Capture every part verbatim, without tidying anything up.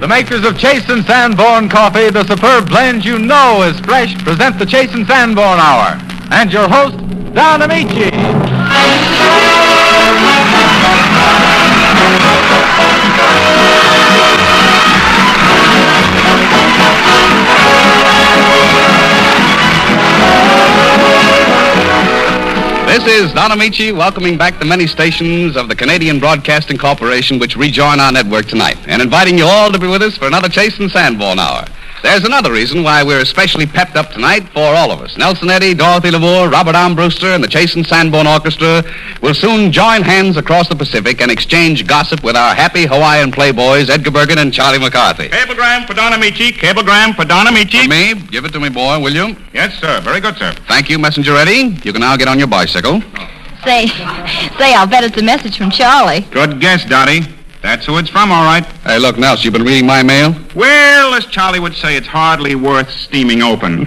makers of Chase and Sanborn Coffee, the superb blend you know is fresh, present the Chase and Sanborn Hour. And your host, Don Amici. This is Don Amici welcoming back the many stations of the Canadian Broadcasting Corporation which rejoin our network tonight, and inviting you all to be with us for another Chase and Sanborn Hour. There's another reason why we're especially pepped up tonight for all of us. Nelson Eddy, Dorothy Lamour, Robert Armbruster, and the Chase and Sanborn Orchestra will soon join hands across the Pacific and exchange gossip with our happy Hawaiian playboys, Edgar Bergen and Charlie McCarthy. Cablegram for Don Amici. Cablegram for Don Amici. For me? Give it to me, boy, will you? Yes, sir. Very good, sir. Thank you, Messenger Eddie. You can now get on your bicycle. Say, say, I'll bet it's a message from Charlie. Good guess, Dottie. That's who it's from, all right. Hey, look, Nels, you been reading my mail? Well, as Charlie would say, it's hardly worth steaming open.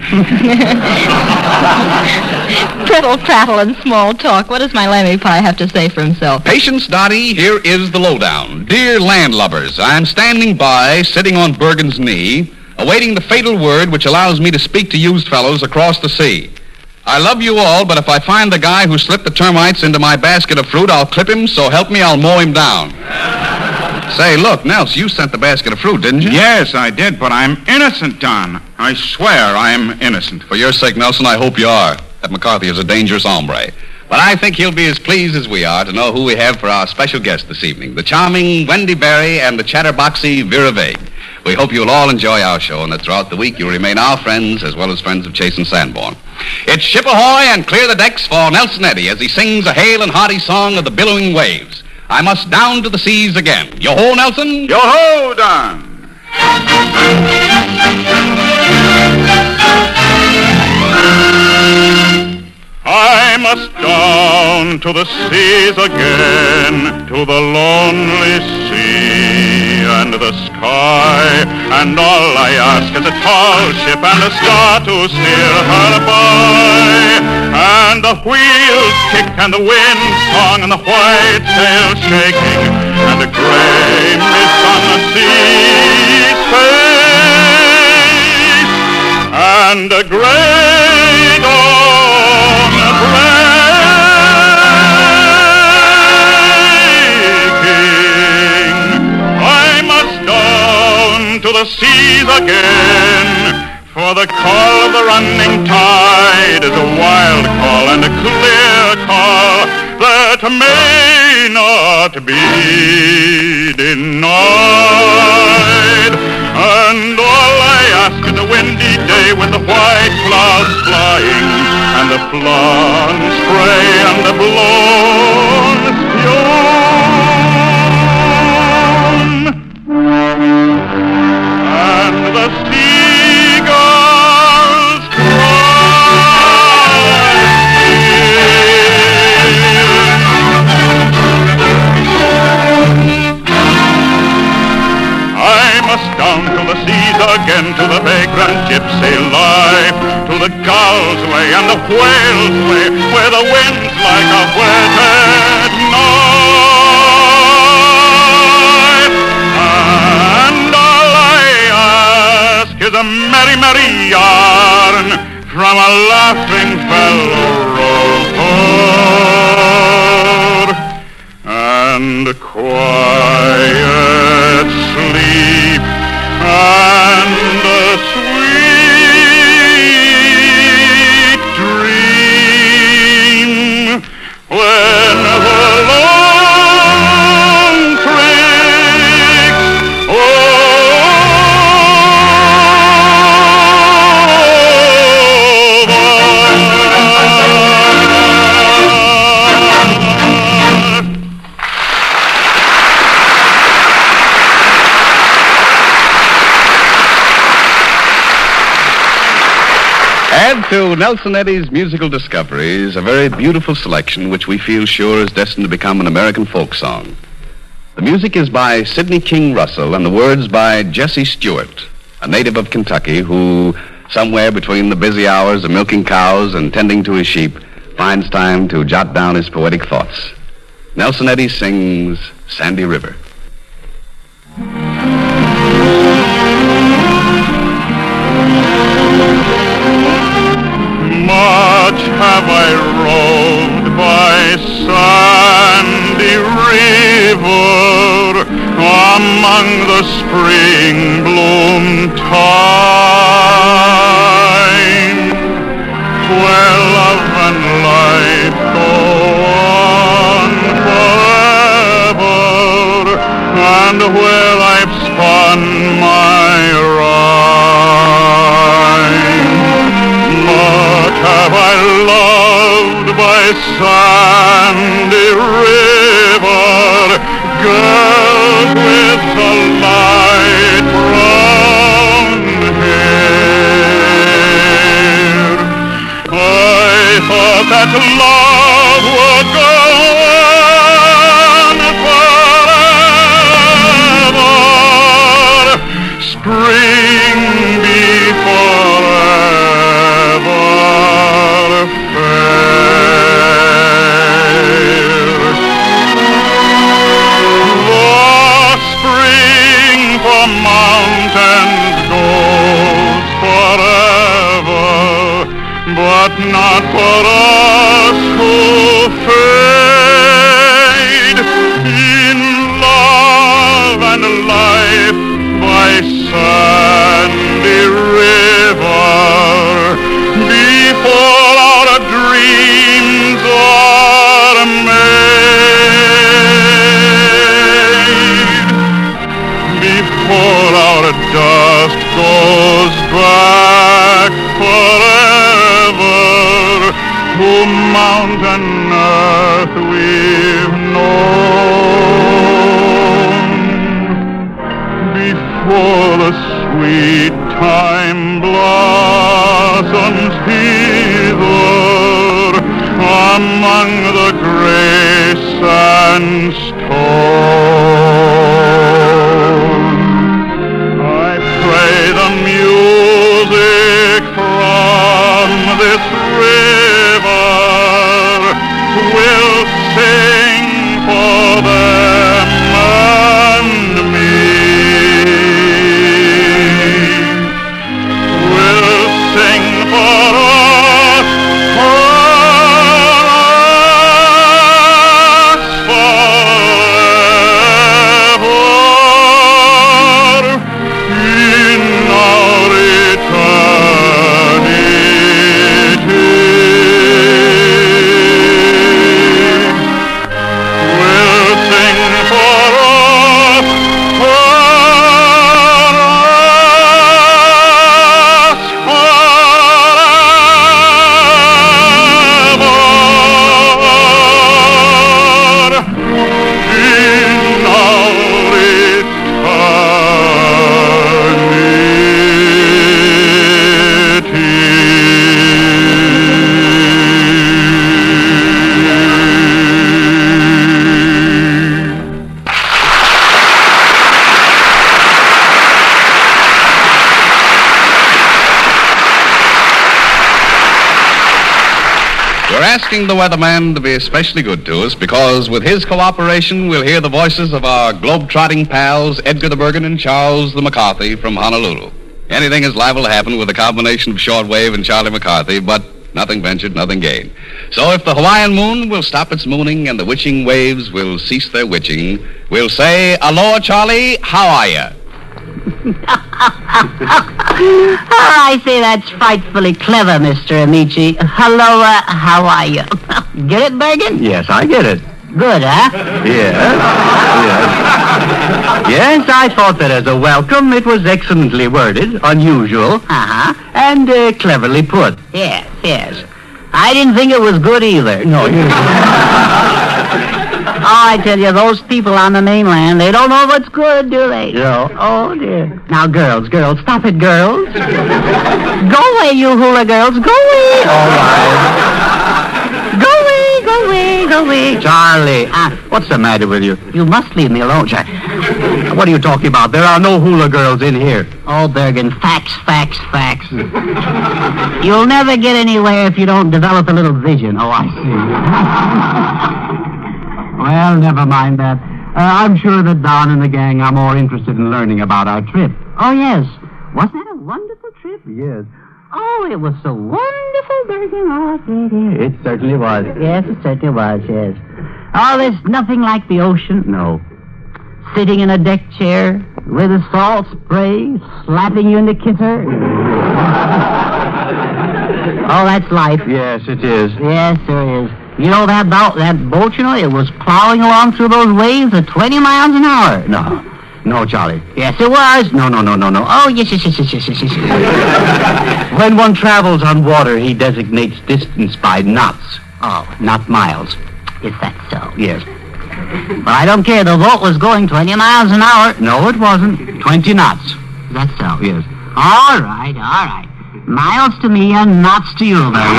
Prittle, prattle, and small talk. What does my lammy pie have to say for himself? Patience, Dottie, here is the lowdown. Dear landlubbers, I'm standing by, sitting on Bergen's knee, awaiting the fatal word which allows me to speak to you fellows across the sea. I love you all, but if I find the guy who slipped the termites into my basket of fruit, I'll clip him, so help me, I'll mow him down. Say, look, Nels, you sent the basket of fruit, didn't you? Yes, I did, but I'm innocent, Don. I swear I'm innocent. For your sake, Nelson, I hope you are. That McCarthy is a dangerous hombre. But I think he'll be as pleased as we are to know who we have for our special guest this evening, the charming Wendy Barry and the chatterboxy Vera Vague. We hope you'll all enjoy our show and that throughout the week you'll remain our friends as well as friends of Chase and Sanborn. It's ship ahoy and clear the decks for Nelson Eddy as he sings a hale and hearty song of the billowing waves. I must down to the seas again. Yo-ho, Nelson. Yo-ho, Don. I must down to the seas again, to the lonely sea and the sky, and all I ask is a tall ship and a star to steer her by, and the wheels kick and the wind song and the white sail shaking, and a gray mist on the sea's face, and a gray dawn breaking. I must down to the seas again, for the call of the running tide is a wild call and a clear call that may not be denied. And all I ask is a windy day with the white clouds flying and the blown spray and the blown spune and the seagulls cry. I must down to the seas again, to the vagrant gypsy life, to the gulls' way and the whales' way, where the wind's like a wetted knife. And all I ask is a merry, merry yarn from a laughing fellow rover, and quiet sleep and a sweet dream when the long tricks Add to Nelson Eddy's musical discoveries a very beautiful selection which we feel sure is destined to become an American folk song. The music is by Sidney King Russell and the words by Jesse Stewart, a native of Kentucky who, somewhere between the busy hours of milking cows and tending to his sheep, finds time to jot down his poetic thoughts. Nelson Eddy sings Sandy River. have I roved by sandy river among the spring bloom time, where love and life go on forever, and where I've spun my rhyme. Much have I loved by sandy river, girls with the light brown hair. I thought that love would go on forever, spring be forever fair. The spring for mountains goes forever, but not for us who fade in love and life by sandy river, before our dreams are made, before our dust goes back forever to mountain earth we've known, before the sweet time blossoms hither among the gray sandstone. I pray the music from this river will sing for them and me, will sing for us, for us forever in our eternity. We'll sing for us, for us forever in our We're asking the weatherman to be especially good to us because with his cooperation, we'll hear the voices of our globe-trotting pals, Edgar the Bergen and Charles the McCarthy from Honolulu. Anything is liable to happen with a combination of shortwave and Charlie McCarthy, but nothing ventured, nothing gained. So if the Hawaiian moon will stop its mooning and the witching waves will cease their witching, we'll say, "Aloha, Charlie, how are you?" Oh, I say that's frightfully clever, Mister Amici. Hello, uh, how are you? Get it, Bergen? Yes, I get it. Good, huh? Yes. Yes. Yes, I thought that as a welcome it was excellently worded, unusual, Uh-huh. and uh, cleverly put. Yes, yes. I didn't think it was good either. No, you... Oh, I tell you, those people on the mainland, they don't know what's good, do they? No. Oh, dear. Now, girls, girls, stop it, girls. Go away, you hula girls. Go away. All right. Go away, go away, go away. Charlie, Ah, what's the matter with you? you must leave me alone, Charlie. What are you talking about? There are no hula girls in here. Oh, Bergen, facts, facts, facts. You'll never get anywhere if you don't develop a little vision. Oh, I see. Well, never mind that. Uh, I'm sure that Don and the gang are more interested in learning about our trip. Oh, yes. Wasn't that a wonderful trip? Yes. Oh, it was so wonderful, Bergen. Oh, dear, dear. It certainly was. Yes, it certainly was, yes. Oh, there's nothing like the ocean. No. Sitting in a deck chair with a salt spray, slapping you in the kisser. Oh, that's life. Yes, it is. Yes, there is. You know that boat, that boat, you know, it was plowing along through those waves at twenty miles an hour. No. No, Charlie. Yes, it was. No, no, no, no, no. Oh, yes, yes, yes, yes, yes, yes, yes. When one travels on water, he designates distance by knots. Oh, Not miles. is that so? Yes. But I don't care. The boat was going twenty miles an hour. No, it wasn't. Twenty knots. Is that so? Yes. All right, all right. Miles to me and knots to you, Bergen.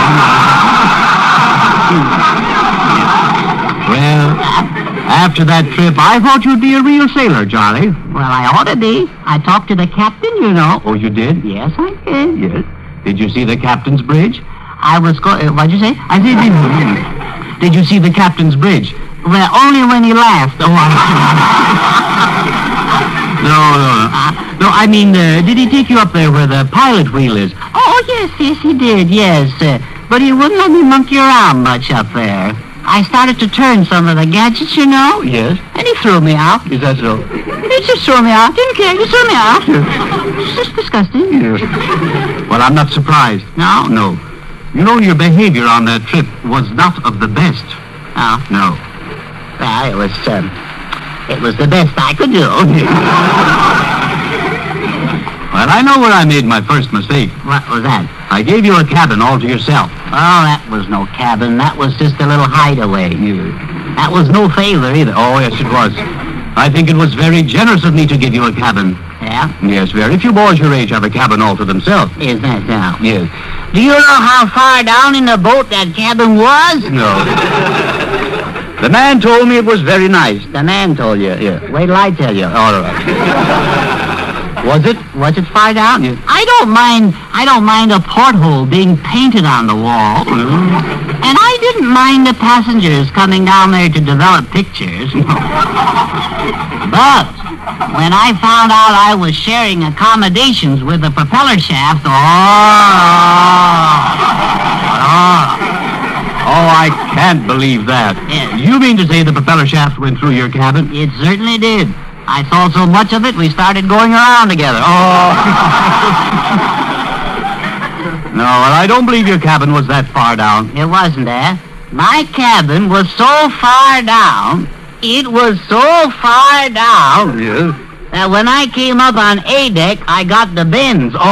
Well, after that trip, I thought you'd be a real sailor, Charlie. Well, I ought to be. I talked to the captain, you know. Oh, you did? Yes, I did. Yes. Did you see the captain's bridge? I was going... What'd you say? I said, did, did you see the captain's bridge? Well, only when he laughed. Oh, I... No, no, no. No, I mean, uh, did he take you up there where the pilot wheel is? Oh, yes, yes, he did, yes. Uh, but he wouldn't let me monkey around much up there. I started to turn some of the gadgets, you know. Yes. And he threw me out. Is that so? He just threw me out. Didn't care. He threw me out. It's just disgusting. Yes. Well, I'm not surprised. No? No. You know, your behavior on that trip was not of the best. Oh. No. Well, it was, um, it was the best I could do. Well, I know where I made my first mistake. What was that? I gave you a cabin all to yourself. Oh, that was no cabin. That was just a little hideaway. That was no favor either. Oh, yes, it was. I think it was very generous of me to give you a cabin. Yeah? Yes, very few boys your age have a cabin all to themselves. Is that now? Yes. Do you know how far down in the boat that cabin was? No. The man told me it was very nice. The man told you. Yeah. Wait till I tell you. All right. Was it? Was it far down? Yeah. I don't mind. I don't mind a porthole being painted on the wall, and I didn't mind the passengers coming down there to develop pictures. But when I found out I was sharing accommodations with the propeller shaft, oh, Oh, I can't believe that. Yeah. You mean to say the propeller shaft went through your cabin? it certainly did. I saw so much of it, we started going around together. Oh. No, well, I don't believe your cabin was that far down. It wasn't there. My cabin was so far down, it was so far down, Yes. that when I came up on A deck, I got the bends. Oh.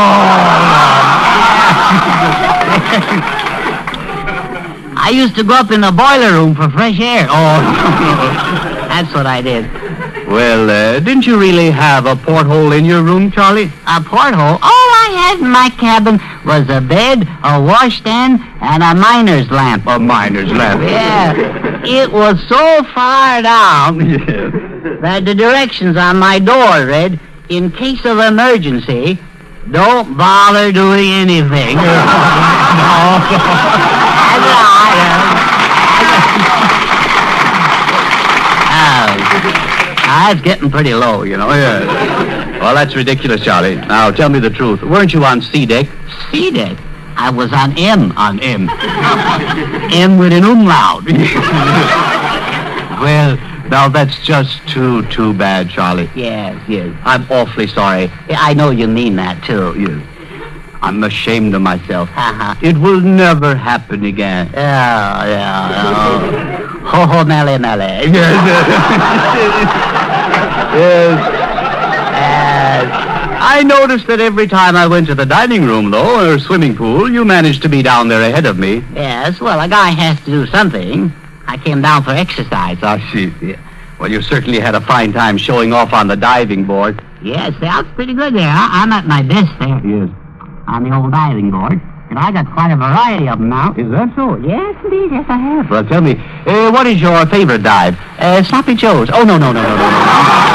I used to go up in the boiler room for fresh air. Oh, that's what I did. Well, uh, didn't you really have a porthole in your room, Charlie? A porthole? All I had in my cabin was a bed, a washstand, and a miner's lamp. A miner's lamp. Yeah, it was so far down Yes. that the directions on my door read, in case of emergency, don't bother doing anything. Ah, it's getting pretty low, you know. Oh, yeah. Well, that's ridiculous, Charlie. Now, tell me the truth. Weren't you on C deck? C deck? I was on M. On M. M with an umlaut. Well, now that's just too, too bad, Charlie. Yes, yes. I'm awfully sorry. Yeah, I know you mean that, too. Yes. I'm ashamed of myself. Uh-huh. It will never happen again. Yeah, yeah. Oh. Ho, ho, melly, melly. Yes. Yes. I noticed that every time I went to the dining room, though, or swimming pool, you managed to be down there ahead of me. Yes, well, a guy has to do something. I came down for exercise. I see. Yeah. Well, you certainly had a fine time showing off on the diving board. Yes, that's pretty good there. I- I'm at my best there. Yes. On the old diving board. And I got quite a variety of them now. Is that so? Yes, indeed. Yes, I have. Well, tell me, uh, what is your favorite dive? Uh, Sloppy Joe's. Oh, no, no, no, no, no, no.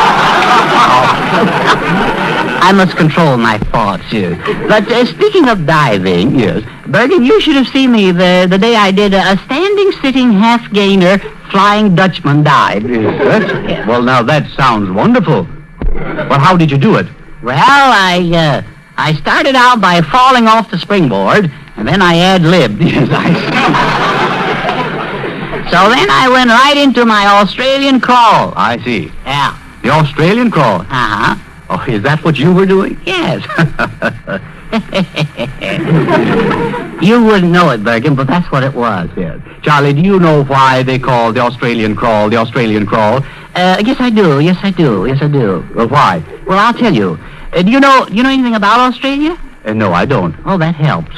I must control my thoughts here. But uh, speaking of diving, Yes. Bergen, you should have seen me the, the day I did a, a standing, sitting, half-gainer, flying Dutchman dive. Is that? Yeah. Well, now that sounds wonderful. Well, how did you do it? Well, I, uh, I started out by falling off the springboard, and then I ad-libbed. Yes, I... So then I went right into my Australian crawl. I see. Yeah. The Australian crawl. Uh-huh. Oh, is that what you were doing? Yes. You wouldn't know it, Bergen, but that's what it was. Yes. Charlie, do you know why they call the Australian crawl the Australian crawl? Uh, yes, I do. Yes, I do. Yes, I do. Well, why? Well, I'll tell you. Uh, do you know? Do you know anything about Australia? Uh, no, I don't. Oh, that helps.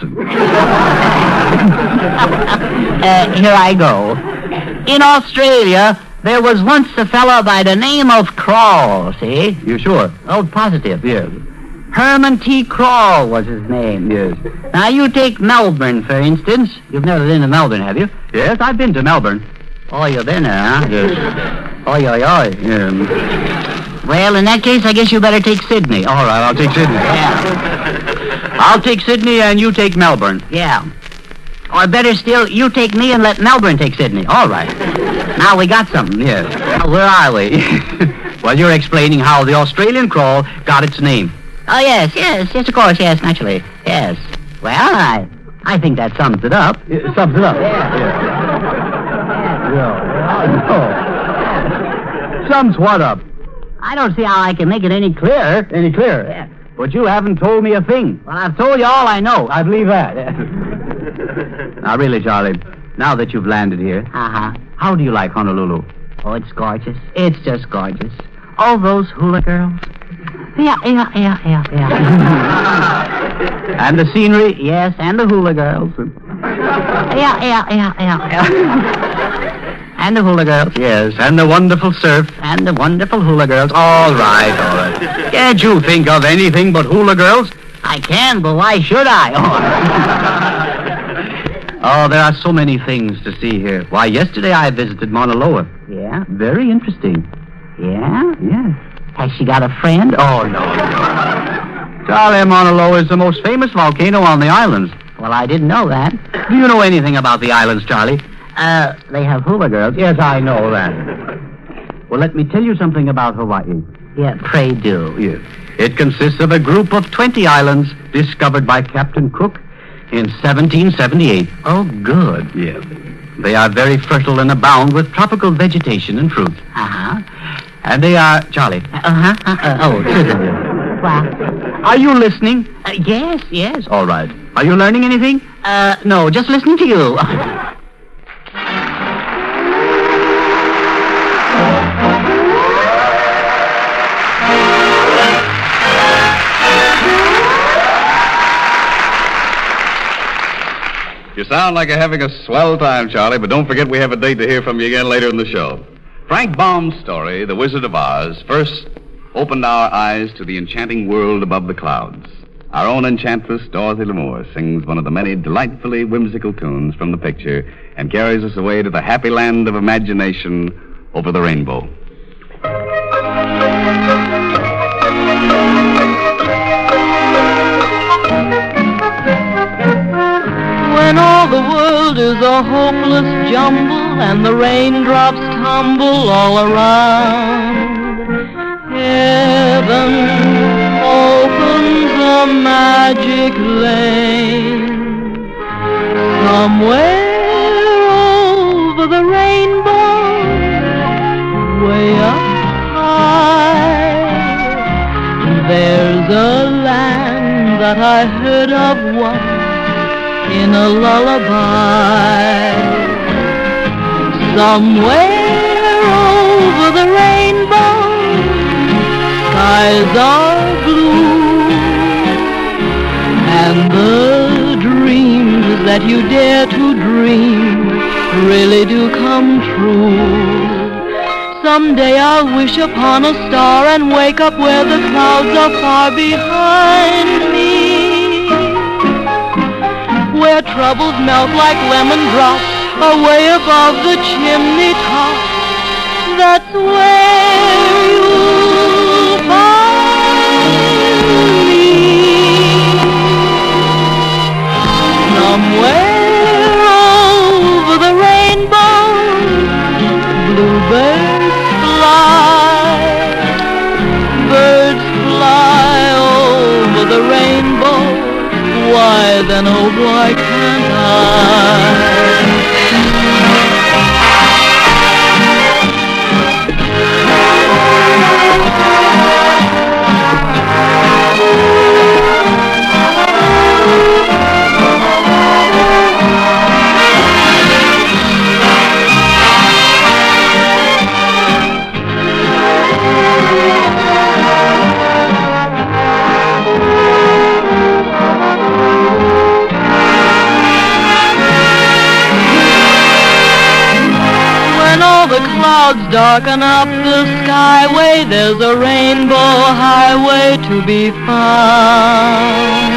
uh, here I go. In Australia, there was once a fellow by the name of Crawl. See? You sure? Oh, positive. Yes. Herman T. Crawl was his name. Yes. Now, you take Melbourne, for instance. You've never been to Melbourne, have you? Yes, I've been to Melbourne. Oh, you've been there, huh? Yes. Oi, oi, oi. Yeah. Well, in that case, I guess you better take Sydney. All right, I'll take Sydney. Yeah. I'll take Sydney and you take Melbourne. Yeah. Or better still, you take me and let Melbourne take Sydney. All right. Now we got something. Yes. Now, where are we? Well, you're explaining how the Australian crawl got its name. Oh, yes, yes, yes, of course, yes, naturally. Yes. Well, I I think that sums it up. It sums it up. Yeah. Yeah. Yeah. Sums what up? I don't see how I can make it any clearer. Any clearer? Yeah. But you haven't told me a thing. Well, I've told you all I know. I believe that. Now, really, Charlie, now that you've landed here, Uh-huh. how do you like Honolulu? Oh, it's gorgeous. It's just gorgeous. All those hula girls. Yeah, yeah, yeah, yeah, yeah. And the scenery? Yes, and the hula girls. Yeah, yeah, yeah, yeah, yeah. And the hula girls. Yes, and the wonderful surf. And the wonderful hula girls. All right, all right. Can't you think of anything but hula girls? I can, but why should I? Oh, there are so many things to see here. Why, yesterday I visited Mauna Loa. Yeah? Very interesting. Yeah? Yes. Has she got a friend? Oh, no, no. Charlie, Mauna Loa is the most famous volcano on the islands. Well, I didn't know that. Do you know anything about the islands, Charlie? Uh, they have hula girls. Yes, I know that. Well, let me tell you something about Hawaii. Yeah, pray do. Yes. It consists of a group of twenty islands discovered by Captain Cook in seventeen seventy-eight. Oh, good. Yes. They are very fertile and abound with tropical vegetation and fruit. Uh-huh. And they are... Charlie. Uh-huh. Uh-uh. Oh, well, Are you listening? uh, yes, yes. All right. Are you learning anything? Uh, no, just listening to you. You sound like you're having a swell time, Charlie, but don't forget we have a date to hear from you again later in the show. Frank Baum's story, The Wizard of Oz, first opened our eyes to the enchanting world above the clouds. Our own enchantress, Dorothy Lamour, sings one of the many delightfully whimsical tunes from the picture and carries us away to the happy land of imagination over the rainbow. When all the world is a hopeless jumble and the raindrops tumble all around, heaven opens a magic lane. Somewhere over the rainbow, way up high, there's a land that I heard of once in a lullaby. Somewhere over the rainbow, skies are blue, and the dreams that you dare to dream really do come true. Someday I'll wish upon a star and wake up where the clouds are far behind me, where troubles melt like lemon drops away above the chimney top. That's where you'll find me. Somewhere over the rainbow, bluebirds fly, birds fly over the rainbow. all the clouds darken up the skyway, there's a rainbow highway to be found.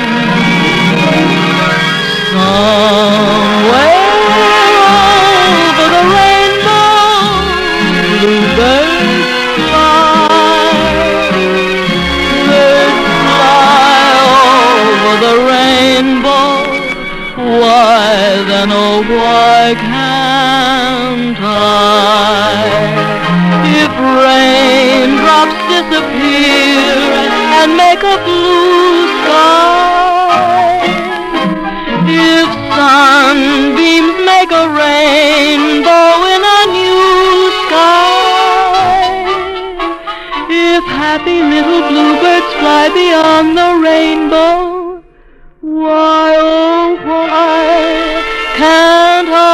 Somewhere over the rainbow, bluebirds fly. Birds fly over the rainbow. Why then, oh why can't I? If raindrops disappear and make a blue sky, if sunbeams make a rainbow in a new sky, if happy little bluebirds fly beyond the rainbow, why, oh, why can't I?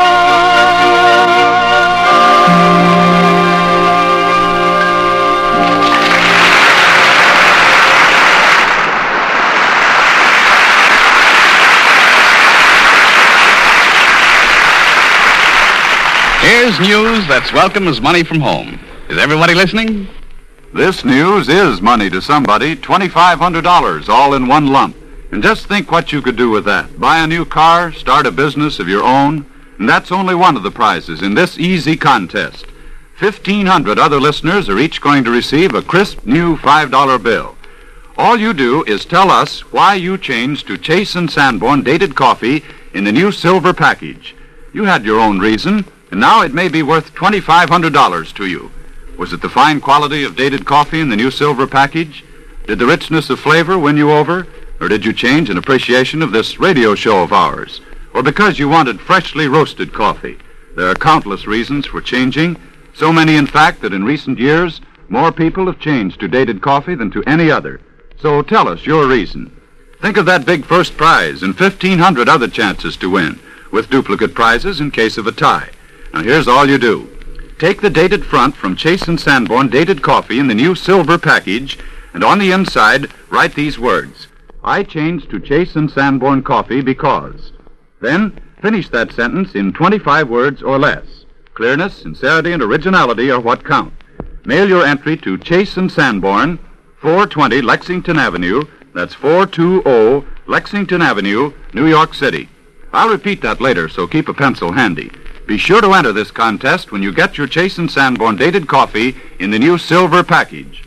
Here's news that's welcome as money from home. Is everybody listening? This news is money to somebody, twenty-five hundred dollars all in one lump. And just think what you could do with that. Buy a new car, start a business of your own, and that's only one of the prizes in this easy contest. fifteen hundred other listeners are each going to receive a crisp new five dollar bill. All you do is tell us why you changed to Chase and Sanborn dated coffee in the new silver package. You had your own reason, and now it may be worth twenty-five hundred dollars to you. Was it the fine quality of dated coffee in the new silver package? Did the richness of flavor win you over? Or did you change in appreciation of this radio show of ours? Or because you wanted freshly roasted coffee? There are countless reasons for changing. So many, in fact, that in recent years, more people have changed to dated coffee than to any other. So tell us your reason. Think of that big first prize and fifteen hundred other chances to win, with duplicate prizes in case of a tie. Now, here's all you do. Take the dated front from Chase and Sanborn dated coffee in the new silver package, and on the inside, write these words. I changed to Chase and Sanborn coffee because. Then, finish that sentence in twenty-five words or less. Clearness, sincerity, and originality are what count. Mail your entry to Chase and Sanborn, four twenty Lexington Avenue. That's four twenty Lexington Avenue, New York City. I'll repeat that later, so keep a pencil handy. Be sure to enter this contest when you get your Chase and Sanborn dated coffee in the new silver package.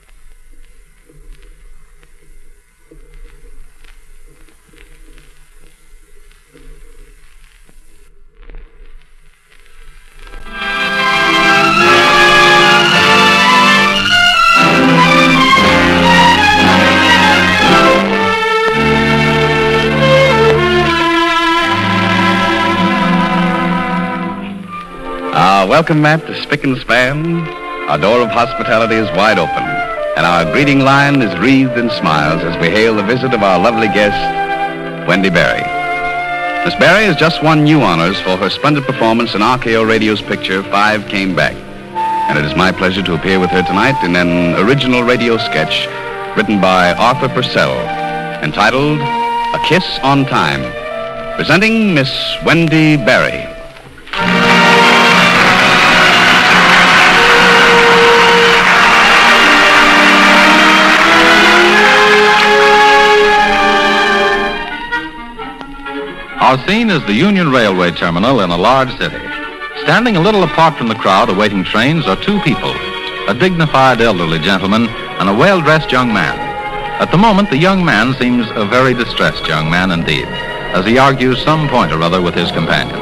Our welcome mat is spick and span. Our door of hospitality is wide open. And our greeting line is wreathed in smiles as we hail the visit of our lovely guest, Wendy Berry. Miss Berry has just won new honors for her splendid performance in R K O Radio's picture, Five Came Back. And it is my pleasure to appear with her tonight in an original radio sketch written by Arthur Purcell, entitled A Kiss on Time, presenting Miss Wendy Berry. Our scene is the Union Railway terminal in a large city. Standing a little apart from the crowd awaiting trains are two people, a dignified elderly gentleman and a well-dressed young man. At the moment, the young man seems a very distressed young man indeed, as he argues some point or other with his companion.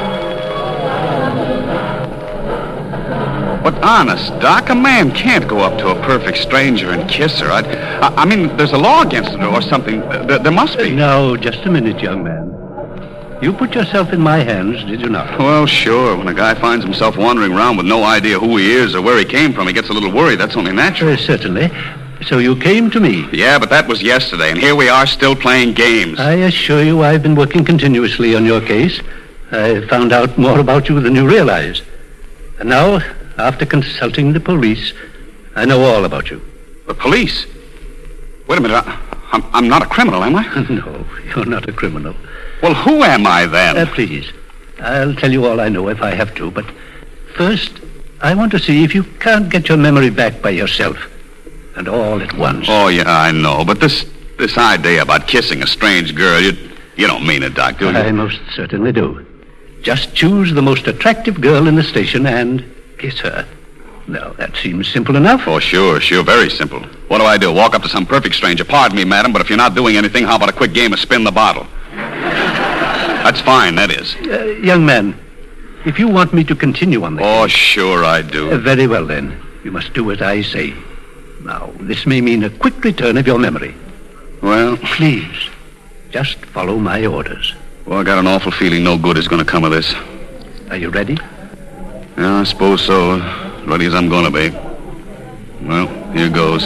But honest, Doc, a man can't go up to a perfect stranger and kiss her. I, I, I mean, there's a law against it or something. There, there must be. Now, just a minute, young man. You put yourself in my hands, did you not? Well, sure. When a guy finds himself wandering around with no idea who he is or where he came from, he gets a little worried. That's only natural. Uh, certainly. So you came to me. Yeah, but that was yesterday, and here we are still playing games. I assure you I've been working continuously on your case. I found out more about you than you realize. And now, after consulting the police, I know all about you. The police? Wait a minute. I, I'm, I'm not a criminal, am I? No, you're not a criminal. Well, who am I then? Uh, please, I'll tell you all I know if I have to, but First, I want to see if you can't get your memory back by yourself. And all at once. Oh, yeah, I know. But this this idea about kissing a strange girl, you, you don't mean it, Doc, do you? I most certainly do. Just choose the most attractive girl in the station and kiss her. Now, that seems simple enough. Oh, sure, sure. Very simple. What do I do? Walk up to some perfect stranger. Pardon me, madam, but if you're not doing anything, how about a quick game of spin the bottle? That's fine, that is. Uh, young man, if you want me to continue on the Oh, case, sure I do. uh, very well, then. You must do as I say. Now, this may mean a quick return of your memory. Well, Please, just follow my orders. well, I got an awful feeling no good is going to come of this. Are you ready? Yeah, I suppose so. Ready as I'm going to be. Well, here goes.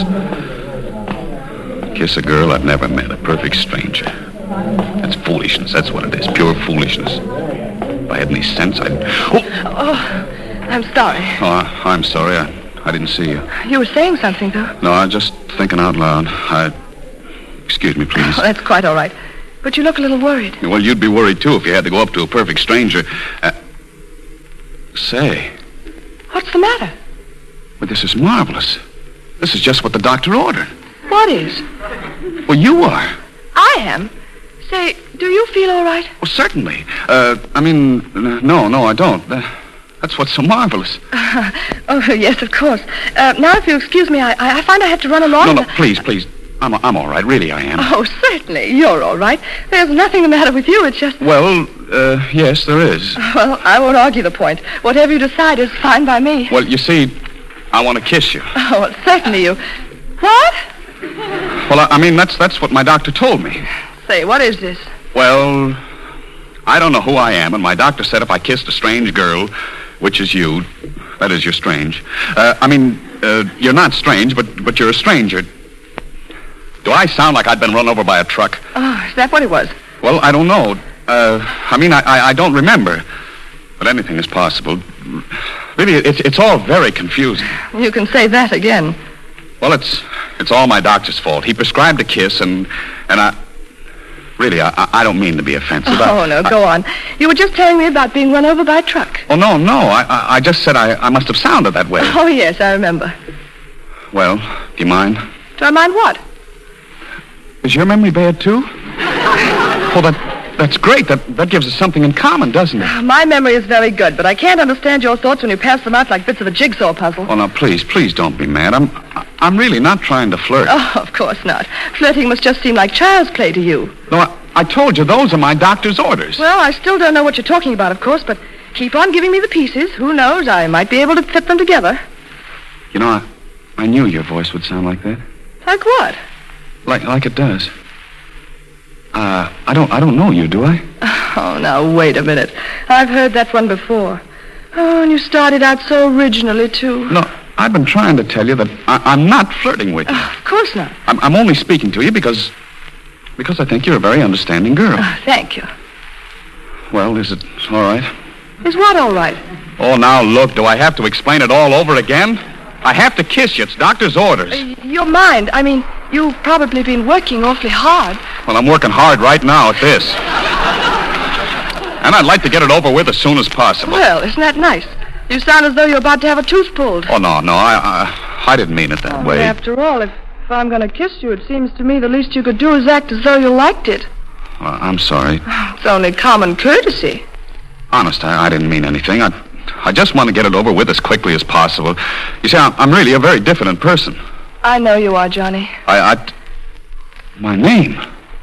Kiss a girl I've never met, a perfect stranger. That's foolishness. That's what it is. Pure foolishness. If I had any sense, I'd... Oh, Oh, I'm sorry. oh I, I'm sorry. I, I didn't see you. You were saying something, though. No, I'm just thinking out loud. I... Excuse me, please. Oh, that's quite all right. But you look a little worried. Well, you'd be worried, too, if you had to go up to a perfect stranger. Uh, say, What's the matter? well, this is marvelous. This is just what the doctor ordered. What is? Well, you are. I am. Say, do you feel all right? Well, certainly. Uh, I mean, uh, no, no, I don't. Uh, that's what's so marvelous. Oh, yes, of course. Uh, now, if you excuse me, I, I find I have to run along. No, no, please, please. I'm, I'm all right. Really, I am. Oh, certainly. You're all right. There's nothing the matter with you. It's just... Well, uh, yes, there is. Well, I won't argue the point. Whatever you decide is fine by me. Well, you see, I want to kiss you. Oh, well, certainly you... What? Well, I, I mean, that's that's what my doctor told me. Say, what is this? Well, I don't know who I am, and my doctor said if I kissed a strange girl, which is you, that is, you're strange. Uh, I mean, uh, you're not strange, but but you're a stranger. Do I sound like I'd been run over by a truck? Oh, is that what it was? Well, I don't know. Uh, I mean, I, I, I don't remember. But anything is possible. Really, it's it's all very confusing. You can say that again. Well, it's it's all my doctor's fault. He prescribed a kiss, and and I... Really, I, I don't mean to be offensive. Oh, I, no, I, go on. You were just telling me about being run over by a truck. Oh, no, no. I, I, I just said I, I must have sounded that way. Oh, yes, I remember. Well, do you mind? Do I mind what? Is your memory bad, too? Well, that, that's great. That, that gives us something in common, doesn't it? My memory is very good, but I can't understand your thoughts when you pass them out like bits of a jigsaw puzzle. Oh, now, please, please don't be mad. I'm I'm really not trying to flirt. Oh, of course not. Flirting must just seem like child's play to you. No, I, I told you, those are my doctor's orders. Well, I still don't know what you're talking about, of course, but keep on giving me the pieces. Who knows? I might be able to fit them together. You know, I, I knew your voice would sound like that. Like what? Like like it does. Uh, I don't I don't know you, do I? Oh, now, wait a minute. I've heard that one before. Oh, and you started out so originally, too. No, I've been trying to tell you that I, I'm not flirting with you. Oh, of course not. I'm, I'm only speaking to you because because I think you're a very understanding girl. Oh, thank you. Well, is it all right? Is what all right? Oh, now, look, do I have to explain it all over again? I have to kiss you. It's doctor's orders. Uh, your mind. I mean, you've probably been working awfully hard. Well, I'm working hard right now at this. And I'd like to get it over with as soon as possible. Well, isn't that nice? You sound as though you're about to have a tooth pulled. Oh, no, no, I I, I didn't mean it that Oh, way. after all, if, if I'm going to kiss you, it seems to me the least you could do is act as though you liked it. Uh, I'm sorry. It's only common courtesy. Honest, I, I didn't mean anything. I I just want to get it over with as quickly as possible. You see, I'm, I'm really a very different person. I know you are, Johnny. I, I... My name.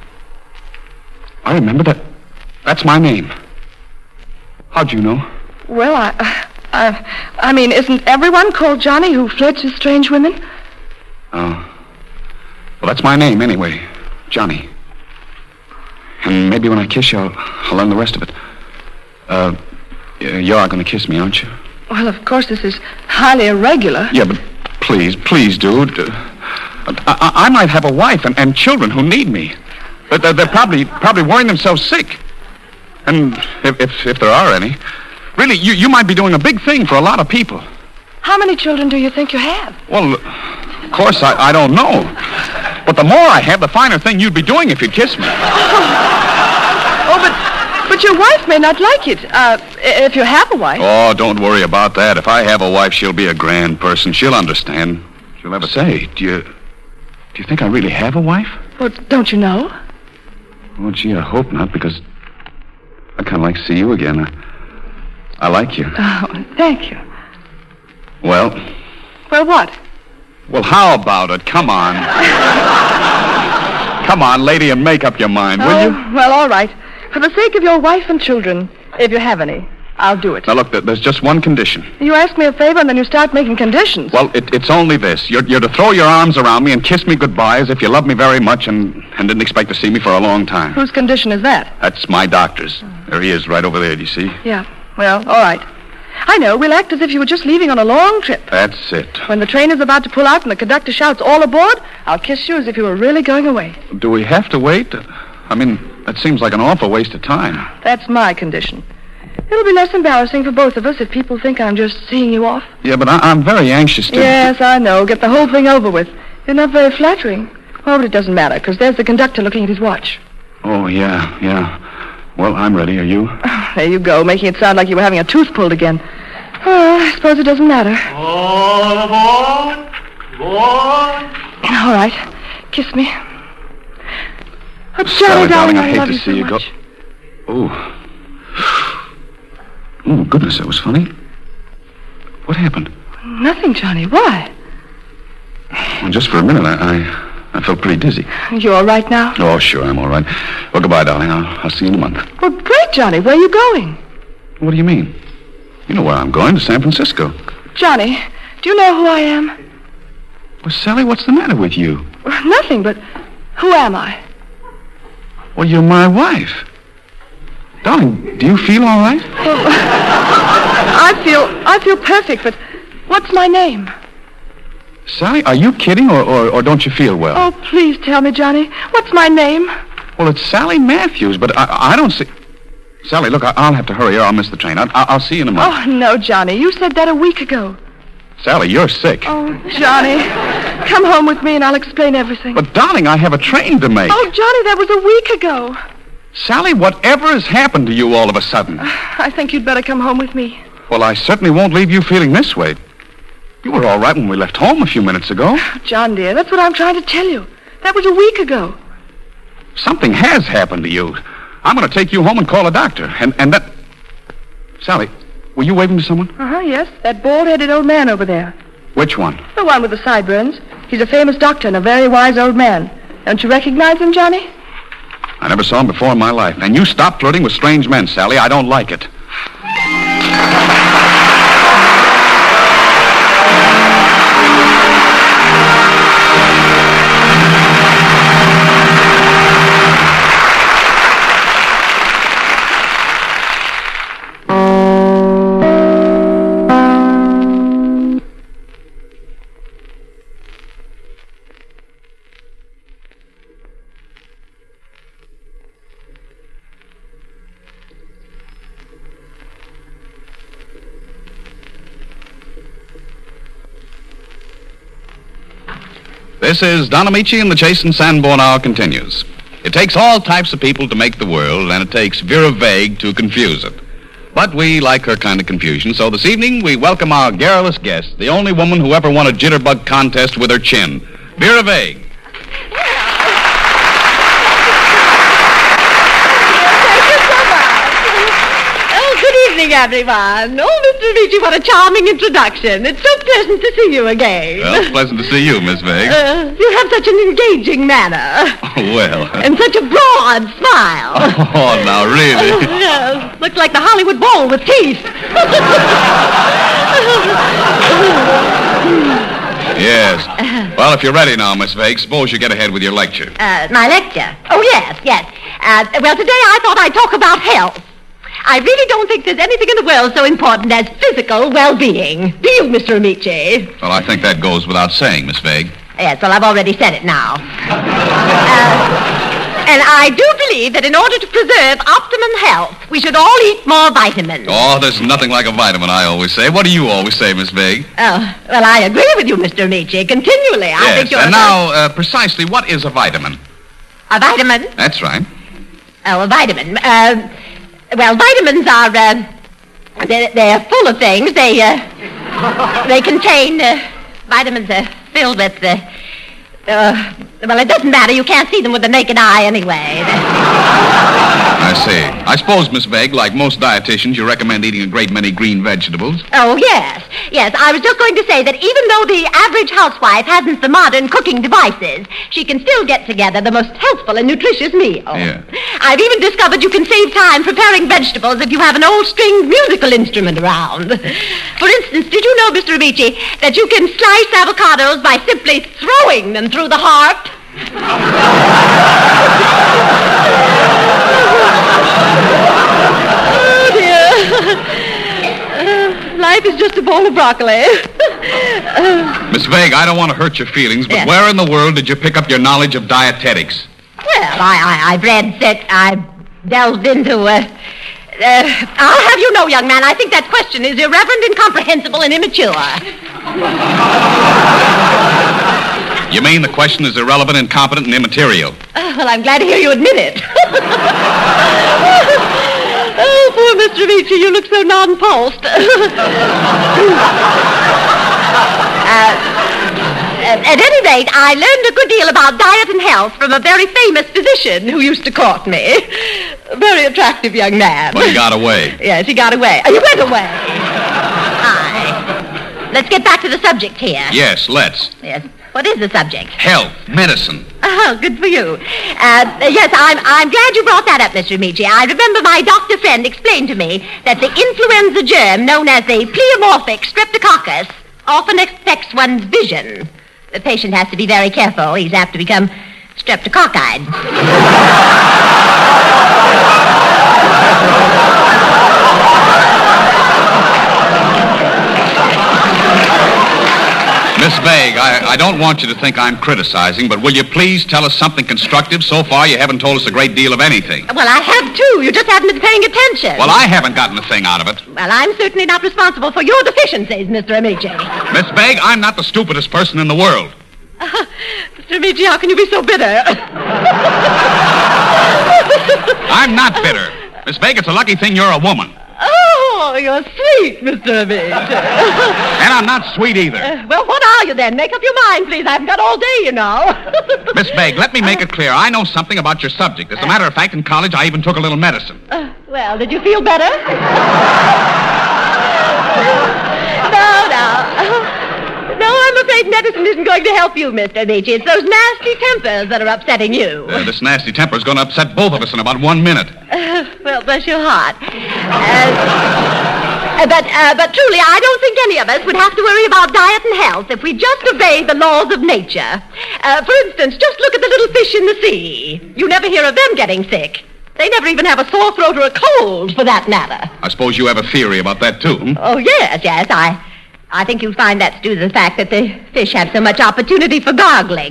I remember that. That's my name. How'd you know? Well, I... I, I mean, isn't everyone called Johnny who flirts with strange women? Oh. Well, that's my name anyway. Johnny. And maybe when I kiss you, I'll, I'll learn the rest of it. Uh... You are going to kiss me, aren't you? Well, of course, this is highly irregular. Yeah, but please, please, dude. Uh, I, I might have a wife and, and children who need me. But they're, they're probably probably worrying themselves sick. And if, if if there are any, really, you, you might be doing a big thing for a lot of people. How many children do you think you have? Well, of course, I, I don't know. But the more I have, the finer thing you'd be doing if you'd kiss me. Oh, but... But But your wife may not like it, uh, if you have a wife. Oh, don't worry about that. If I have a wife, she'll be a grand person. She'll understand. She'll never say, do you... Do you think I really have a wife? Well, don't you know? Oh, gee, I hope not, because I kind of like to see you again. I, I like you. Oh, thank you. Well... Well, what? Well, how about it? Come on. Come on, lady, and make up your mind, will oh, you? Well, all right. For the sake of your wife and children, if you have any, I'll do it. Now, look, there's just one condition. You ask me a favor and then you start making conditions. Well, it, it's only this. You're, you're to throw your arms around me and kiss me goodbye as if you love me very much and, and didn't expect to see me for a long time. Whose condition is that? That's my doctor's. There he is, right over there, do you see? Yeah. Well, all right. I know. We'll act as if you were just leaving on a long trip. That's it. When the train is about to pull out and the conductor shouts, all aboard, I'll kiss you as if you were really going away. Do we have to wait? I mean, that seems like an awful waste of time. That's my condition. It'll be less embarrassing for both of us if people think I'm just seeing you off. Yeah, but I, I'm very anxious to... Yes, I know. Get the whole thing over with. You're not very flattering. Oh, but it doesn't matter, because there's the conductor looking at his watch. Oh, yeah, yeah. Well, I'm ready. Are you? There you go, making it sound like you were having a tooth pulled again. Oh, I suppose it doesn't matter. All aboard! Aboard! All right. Kiss me. Oh, Johnny, Sally, darling, I hate love to you see so you go... much. Oh. Oh, goodness, that was funny. What happened? Nothing, Johnny. Why? Well, just for a minute, I, I, I felt pretty dizzy. You all right now? Oh, sure, I'm all right. Well, goodbye, darling. I'll, I'll see you in a month. Well, great, Johnny. Where are you going? What do you mean? You know where I'm going, to San Francisco. Johnny, do you know who I am? Well, Sally, what's the matter with you? Nothing, but who am I? Well, you're my wife. Darling, do you feel all right? Well, I feel I feel perfect, but what's my name? Sally, are you kidding, or, or, or don't you feel well? Oh, please tell me, Johnny. What's my name? Well, it's Sally Matthews, but I, I don't see... Sally, look, I, I'll have to hurry or I'll miss the train. I'll, I'll see you in a month. Oh, no, Johnny. You said that a week ago. Sally, you're sick. Oh, Johnny. Come home with me and I'll explain everything. But, darling, I have a train to make. Oh, Johnny, that was a week ago. Sally, whatever has happened to you all of a sudden? I think you'd better come home with me. Well, I certainly won't leave you feeling this way. You were all right when we left home a few minutes ago. John, dear, that's what I'm trying to tell you. That was a week ago. Something has happened to you. I'm going to take you home and call a doctor. And, and that... Sally, were you waving to someone? Uh-huh, yes. That bald-headed old man over there. Which one? The one with the sideburns. He's a famous doctor and a very wise old man. Don't you recognize him, Johnny? I never saw him before in my life. And you stop flirting with strange men, Sally. I don't like it. This is Don Amici, and the Chase and Sanborn Hour continues. It takes all types of people to make the world, and it takes Vera Vague to confuse it. But we like her kind of confusion, so this evening we welcome our garrulous guest, the only woman who ever won a jitterbug contest with her chin, Vera Vague. Good evening, everyone. Oh, Mister Amici, what a charming introduction. It's so pleasant to see you again. Well, it's pleasant to see you, Miss Vague. Uh, you have such an engaging manner. Oh, well. And such a broad smile. Oh, now, really? Oh, yes. Looks like the Hollywood Bowl with teeth. Yes. Well, if you're ready now, Miss Vague, suppose you get ahead with your lecture. Uh, my lecture? Oh, yes, yes. Uh, well, today I thought I'd talk about health. I really don't think there's anything in the world so important as physical well-being. Do you, Mister Amici? Well, I think that goes without saying, Miss Vague. Yes, well, I've already said it now. uh, and I do believe that in order to preserve optimum health, we should all eat more vitamins. Oh, there's nothing like a vitamin, I always say. What do you always say, Miss Vague? Oh, well, I agree with you, Mister Amici, continually. I yes, think you're... and now, uh, precisely, what is a vitamin? A vitamin? That's right. Oh, a vitamin. Uh... well, vitamins are, uh, they're, they're full of things. They, uh, they contain, uh, vitamins are filled with, uh, uh, well, it doesn't matter. You can't see them with the naked eye anyway. I see. I suppose, Miss Begg, like most dietitians, you recommend eating a great many green vegetables. Oh, yes. Yes, I was just going to say that even though the average housewife hasn't the modern cooking devices, she can still get together the most healthful and nutritious meal. Yeah. I've even discovered you can save time preparing vegetables if you have an old stringed musical instrument around. For instance, did you know, Mister Amici, that you can slice avocados by simply throwing them through the heart? Oh, dear. Uh, life is just a bowl of broccoli. uh, Miss Begg, I don't want to hurt your feelings, but yes. Where in the world did you pick up your knowledge of dietetics? Well, I, I, I've read that I've delved into, uh, uh, I'll have you know, young man, I think that question is irreverent, incomprehensible, and immature. You mean the question is irrelevant, incompetent, and immaterial? Uh, well, I'm glad to hear you admit it. Oh, poor Mister Amici, you look so nonplussed. uh, At any rate, I learned a good deal about diet and health from a very famous physician who used to court me. A very attractive young man. Well, he got away. Yes, he got away. Oh, he went away. Aye. Let's get back to the subject here. Yes, let's. Yes. What is the subject? Health, medicine. Oh, good for you. Uh, yes, I'm, I'm glad you brought that up, Mister Amici. I remember my doctor friend explained to me that the influenza germ known as the pleomorphic streptococcus often affects one's vision. The patient has to be very careful. He's apt to become streptococci-eyed. Miss Begg, I, I don't want you to think I'm criticizing, but will you please tell us something constructive? So far, you haven't told us a great deal of anything. Well, I have, too. You just haven't been paying attention. Well, I haven't gotten a thing out of it. Well, I'm certainly not responsible for your deficiencies, Mister Amici. Miss Begg, I'm not the stupidest person in the world. Uh, Mister Amici, how can you be so bitter? I'm not bitter. Miss Begg, it's a lucky thing you're a woman. Oh, you're sweet, Mister Amici. And I'm not sweet either. Uh, well, what are you then? Make up your mind, please. I haven't got all day, you know. Miss Begg, let me make it clear. I know something about your subject. As a matter of fact, in college, I even took a little medicine. Uh, well, did you feel better? no, no. No, I'm afraid medicine isn't going to help you, Mister Amici. It's those nasty tempers that are upsetting you. Uh, this nasty temper is going to upset both of us in about one minute. Uh, well, bless your heart. Uh, but, uh, but truly, I don't think any of us would have to worry about diet and health if we just obey the laws of nature. Uh, for instance, just look at the little fish in the sea. You never hear of them getting sick. They never even have a sore throat or a cold, for that matter. I suppose you have a theory about that, too, hmm? Oh, yes, yes. I... I think you'll find that's due to the fact that the fish have so much opportunity for gargling.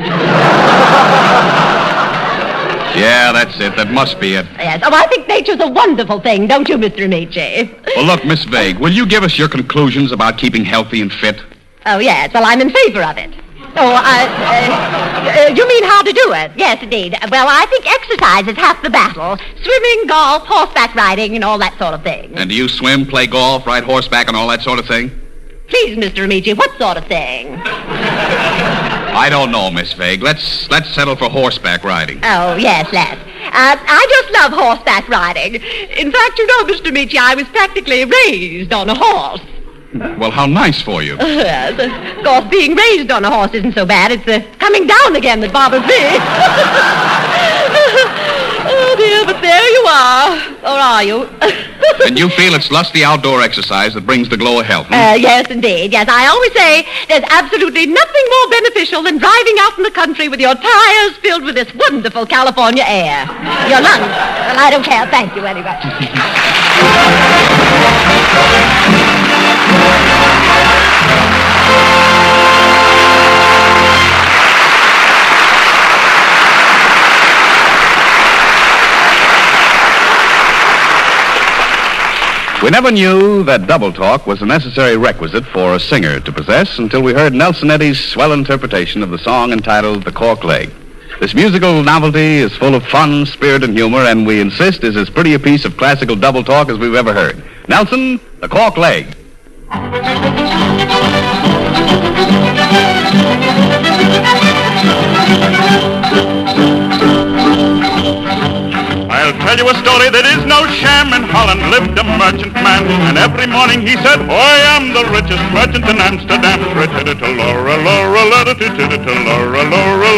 Yeah, that's it. That must be it. Yes. Oh, I think nature's a wonderful thing, don't you, Mister Amici? Well, look, Miss Begg, will you give us your conclusions about keeping healthy and fit? Oh, yes. Well, I'm in favor of it. Oh, uh, uh, you mean how to do it? Yes, indeed. Well, I think exercise is half the battle. Swimming, golf, horseback riding, and all that sort of thing. And do you swim, play golf, ride horseback, and all that sort of thing? Please, Mister Amici, what sort of thing? I don't know, Miss Begg. Let's let's settle for horseback riding. Oh, yes, let's. Uh, I just love horseback riding. In fact, you know, Mister Amici, I was practically raised on a horse. Well, how nice for you. Yes, of course, being raised on a horse isn't so bad. It's the coming down again that bothers me. Oh, dear, but there you are. Or are you? And you feel it's lusty outdoor exercise that brings the glow of health, hmm? Uh, yes, indeed. Yes, I always say there's absolutely nothing more beneficial than driving out in the country with your tires filled with this wonderful California air. Your lungs. Well, I don't care. Thank you, anyway. We never knew that double talk was a necessary requisite for a singer to possess until we heard Nelson Eddy's swell interpretation of the song entitled The Cork Leg. This musical novelty is full of fun, spirit, and humor, and we insist is as pretty a piece of classical double talk as we've ever heard. Nelson, the cork leg. I'll tell you a story that is no sham. In Holland lived a merchant man, and every morning he said, I am the richest merchant in Amsterdam. Ritititalaura, laura, latitititalaura, laura,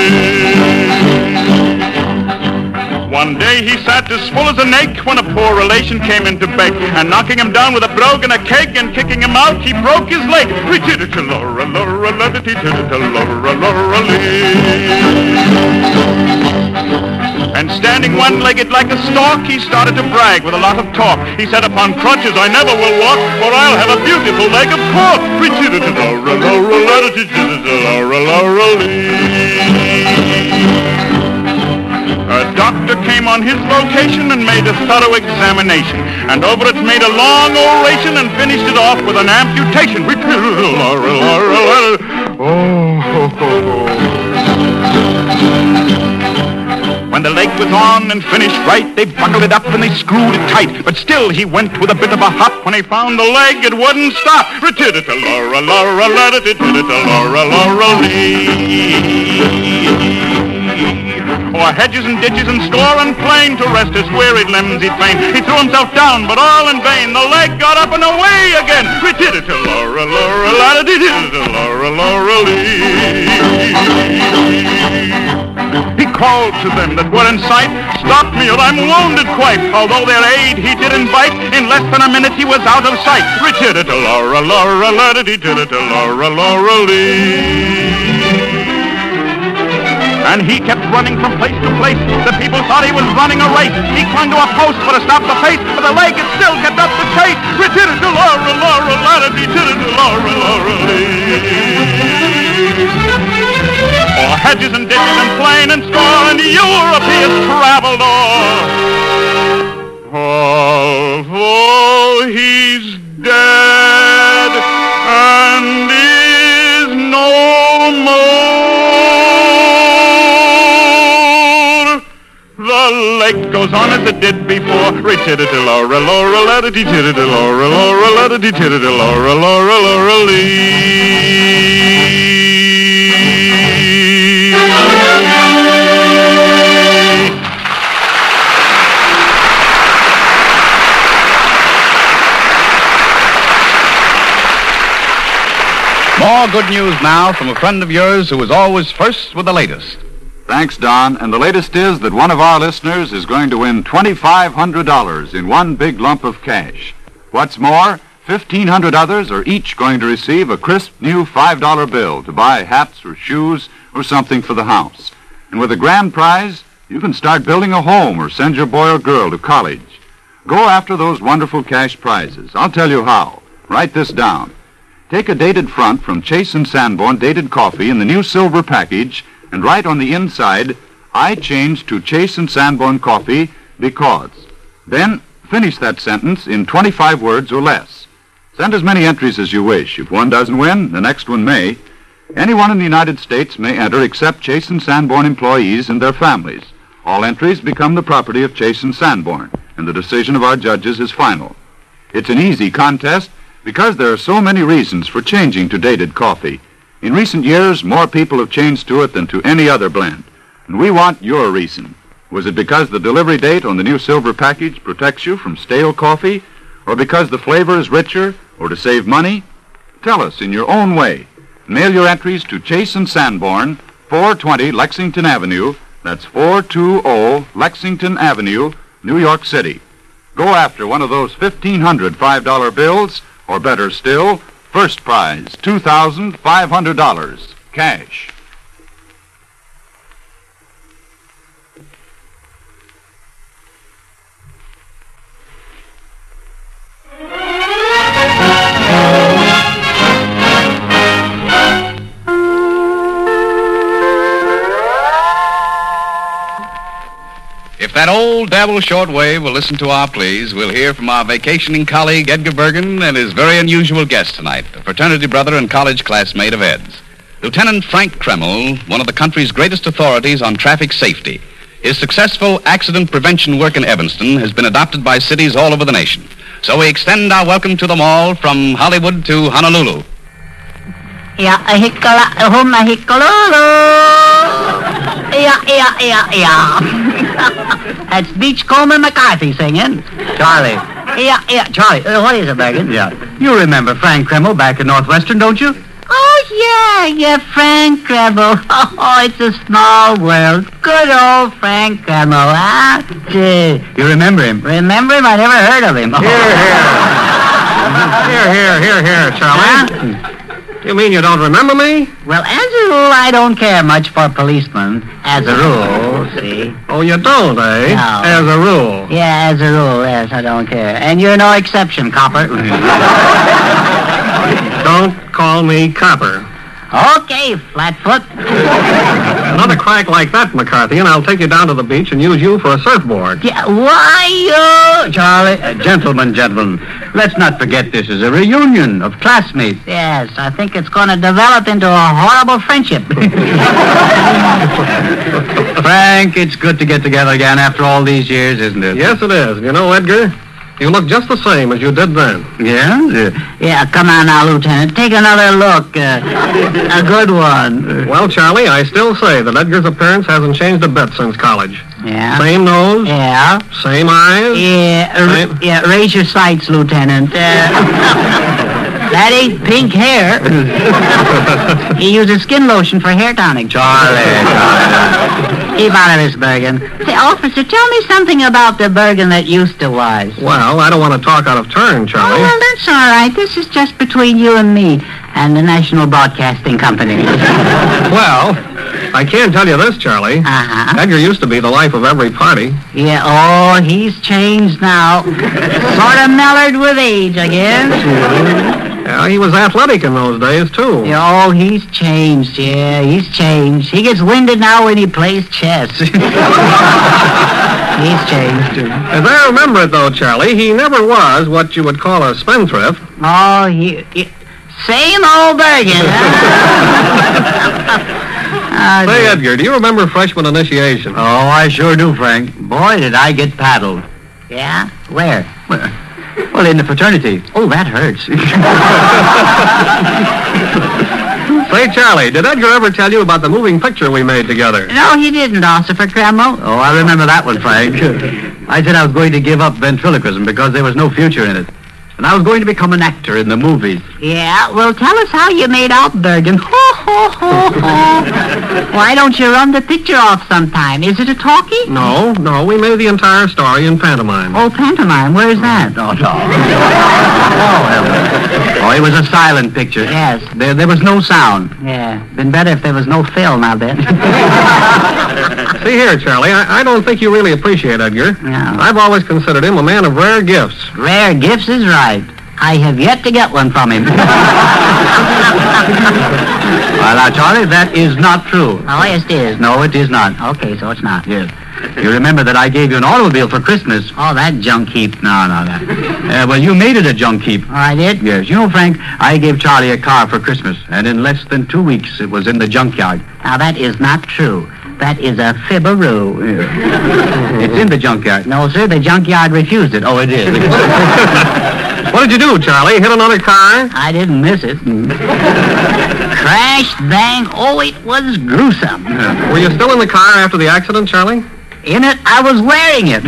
lee. One day he sat as full as an ache when a poor relation came in to beg, and knocking him down with a brogue and a keg and kicking him out, he broke his leg. Ritititalaura, laura, latitititalaura, laura, lee. And standing one-legged like a stork, he started to brag with a lot of talk. He said, upon crutches I never will walk, for I'll have a beautiful leg of cork. A doctor came on his location and made a thorough examination, and over it made a long oration and finished it off with an amputation. When the leg was on and finished right, they buckled it up and they screwed it tight. But still he went with a bit of a hop. When he found the leg, it wouldn't stop. Ritititalaura, laura, latitititalaura, laura, lee. O'er hedges and ditches and score and plain, to rest his wearied limbs he'd fain. He threw himself down, but all in vain. The leg got up and away again. Ritititalaura, laura, latitititalaura, laura, lee. He called to them that were in sight, stop me or I'm wounded quite. Although their aid he did invite, in less than a minute he was out of sight. Ritititalaura, laura, latitititalaura, laura, lee. And he kept running from place to place. The people thought he was running a race. He clung to a post for to stop the pace, but the leg it still kept up the chase. Ritititalaura, laura, latitititalaura, laura, lee. O'er hedges and ditches and plain and score, and Europe he has traveled o'er. Although he's dead and is no more, the leg goes on as it did before. Ritititalaura, laura, latitititalaura, laura, latitititalaura, laura, laura, lee. More good news now from a friend of yours who is always first with the latest. Thanks, Don. And the latest is that one of our listeners is going to win twenty-five hundred dollars in one big lump of cash. What's more, fifteen hundred others are each going to receive a crisp new five dollar bill to buy hats or shoes or something for the house. And with a grand prize, you can start building a home or send your boy or girl to college. Go after those wonderful cash prizes. I'll tell you how. Write this down. Take a dated front from Chase and Sanborn dated coffee in the new silver package and write on the inside, I changed to Chase and Sanborn coffee because. Then finish that sentence in twenty-five words or less. Send as many entries as you wish. If one doesn't win, the next one may. Anyone in the United States may enter except Chase and Sanborn employees and their families. All entries become the property of Chase and Sanborn, and the decision of our judges is final. It's an easy contest because there are so many reasons for changing to dated coffee. In recent years, more people have changed to it than to any other blend. And we want your reason. Was it because the delivery date on the new silver package protects you from stale coffee? Or because the flavor is richer? Or to save money? Tell us in your own way. Mail your entries to Chase and Sanborn, four twenty Lexington Avenue. That's four twenty Lexington Avenue, New York City. Go after one of those fifteen hundred five dollar bills, or better still, first prize, two thousand five hundred dollars, cash. If that old dabble shortwave will listen to our pleas, we'll hear from our vacationing colleague Edgar Bergen and his very unusual guest tonight, a fraternity brother and college classmate of Ed's. Lieutenant Frank Kreml, one of the country's greatest authorities on traffic safety. His successful accident prevention work in Evanston has been adopted by cities all over the nation. So we extend our welcome to them all from Hollywood to Honolulu. Yeah, a hikala, a huma hikalolo. Yeah, yeah, yeah, yeah. That's Beachcomber McCarthy singing. Charlie. Yeah, yeah, Charlie. Uh, what is it, Bergen? Yeah. You remember Frank Kreml back in Northwestern, don't you? Oh, yeah, yeah, Frank Kreml. Oh, it's a small world. Good old Frank Kreml, huh? Gee. You remember him? Remember him? I never heard of him. Here, here. here, here, here, here, Charlie. Huh? You mean you don't remember me? Well, as a rule, I don't care much for policemen. As a rule, see? Oh, you don't, eh? No. As a rule. Yeah, as a rule, yes, I don't care. And you're no exception, copper. Don't call me copper. Okay, Flatfoot. Another crack like that, McCarthy, and I'll take you down to the beach and use you for a surfboard. Yeah, why, uh... Charlie, uh, gentlemen, gentlemen, let's not forget this is a reunion of classmates. Yes, I think it's going to develop into a horrible friendship. Frank, it's good to get together again after all these years, isn't it? Yes, it is. You know, Edgar, you look just the same as you did then. Yeah? Yeah, come on now, Lieutenant. Take another look. Uh, a good one. Well, Charlie, I still say that Edgar's appearance hasn't changed a bit since college. Yeah? Same nose. Yeah. Same eyes. Yeah, uh, Same... yeah, raise your sights, Lieutenant. Uh, that ain't pink hair. He uses skin lotion for hair tonic. Charlie, Charlie. Keep out of this, Bergen. Say, officer, tell me something about the Bergen that used to was. Well, I don't want to talk out of turn, Charlie. Oh, well, that's all right. This is just between you and me and the National Broadcasting Company. Well, I can tell you this, Charlie. Uh-huh. Edgar used to be the life of every party. Yeah, oh, he's changed now. Sort of mellowed with age, I guess. Yeah, he was athletic in those days, too. Yeah, oh, he's changed, yeah, he's changed. He gets winded now when he plays chess. He's changed. As I remember it, though, Charlie, he never was what you would call a spendthrift. Oh, he... he same old Bergen, huh? Say, Edgar, do you remember freshman initiation? Oh, I sure do, Frank. Boy, did I get paddled. Yeah? Where? Well, well, in the fraternity. Oh, that hurts. Say, Charlie, did Edgar ever tell you about the moving picture we made together? No, he didn't, Ossifer Kreml. Oh, I remember that one, Frank. I said I was going to give up ventriloquism because there was no future in it. And I was going to become an actor in the movies. Yeah, well, tell us how you made out, Bergen. Ho, ho, ho, ho. Why don't you run the picture off sometime? Is it a talkie? No, no, we made the entire story in pantomime. Oh, pantomime, where's that? Oh, no. Oh, it was a silent picture. Yes. There, there was no sound. Yeah, been better if there was no Phil now then. See here, Charlie, I, I don't think you really appreciate Edgar. No. I've always considered him a man of rare gifts. Rare gifts is right. I have yet to get one from him. Well, now, Charlie, that is not true. Oh, yes, it is. No, it is not. Okay, so it's not. Yes. You remember that I gave you an automobile for Christmas. Oh, that junk heap. No, no, no. Uh, well, you made it a junk heap. Oh, I did? Yes. You know, Frank, I gave Charlie a car for Christmas, and in less than two weeks it was in the junkyard. Now, that is not true. That is a fibberoo. Yeah. It's in the junkyard. No, sir, the junkyard refused it. Oh, it is. What did you do, Charlie? Hit another car? I didn't miss it. Crash, bang, oh, it was gruesome. Yeah. Were you still in the car after the accident, Charlie? In it, I was wearing it.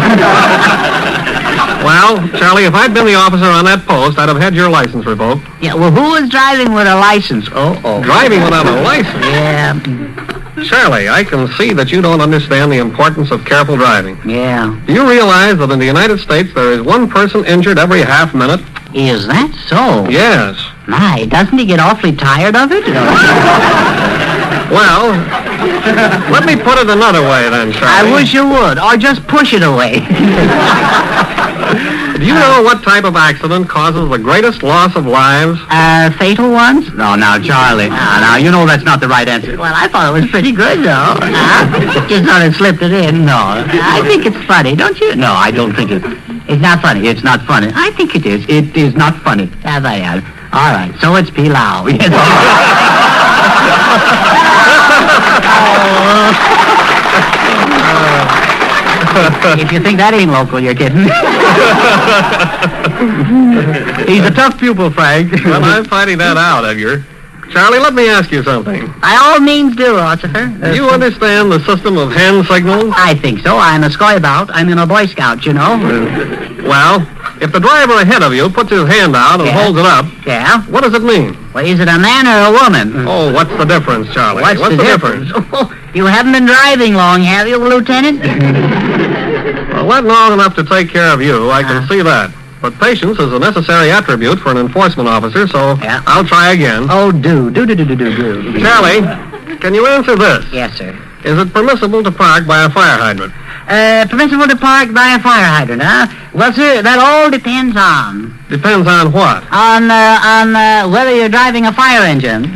Well, Charlie, if I'd been the officer on that post, I'd have had your license revoked. Yeah, well, who was driving with a license? Oh, oh. Driving without a license? Yeah. Charlie, I can see that you don't understand the importance of careful driving. Yeah. Do you realize that in the United States there is one person injured every half minute? Is that so? Yes. My, doesn't he get awfully tired of it? Well, let me put it another way then, Charlie. I wish you would, or just push it away. Do you know what type of accident causes the greatest loss of lives? Uh, fatal ones? No, now, Charlie. Now, now, you know that's not the right answer. Well, I thought it was pretty good, though. Huh? Just sort of slipped it in. No, I think it's funny, don't you? No, I don't think it. It's not funny. It's not funny. I think it is. It is not funny. As I am. All right, so it's pilau. If you think that ain't local, you're kidding. He's a tough pupil, Frank. Well, I'm finding that out, Edgar. Charlie, let me ask you something. By all means do, Rossiter. Do you understand the system of hand signals? I think so. I'm a scout. I'm in a Boy Scout, you know. Well, if the driver ahead of you puts his hand out and Yeah. holds it up, Yeah? what does it mean? Well, is it a man or a woman? Oh, what's the difference, Charlie? What's, the, difference? Oh, you haven't been driving long, have you, Lieutenant? Well, not long enough to take care of you, I can see that. But patience is a necessary attribute for an enforcement officer, so Yeah. I'll try again. Oh, do. Do, do, do, do, do, do. Charlie, can you answer this? Yes, sir. Is it permissible to park by a fire hydrant? Uh, permissible to park by a fire hydrant, huh? Well, sir, that all depends on... Depends on what? On, uh, on, uh, whether you're driving a fire engine.